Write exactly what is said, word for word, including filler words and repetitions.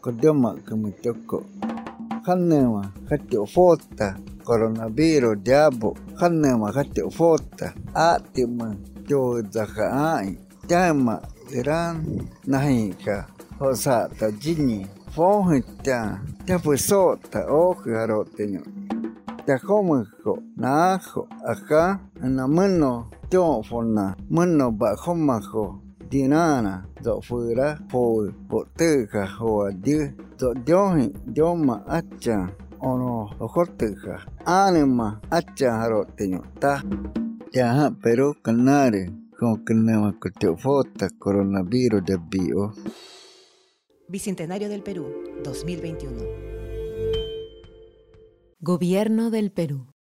Kodioma kumitoko. Hanema hatio fota. Coronavirus diabo. Hanema hatio fota. Atima jo zakaai. Tema Iran nahika. Hosata jini. Fohita. Tapusota ojaroteño. Tajomujo. Najo. Acá. Namano. Teofona. Mano bajomajo. Dinana, do fuera, po, poteja, o adi, do diohi, dioma, acha, ono, ojoteja, anima, acha, haroteño, ta. Ya, pero canare, con que no me fota, coronavirus de bio. Bicentenario del Perú, dos mil veintiuno. Gobierno del Perú.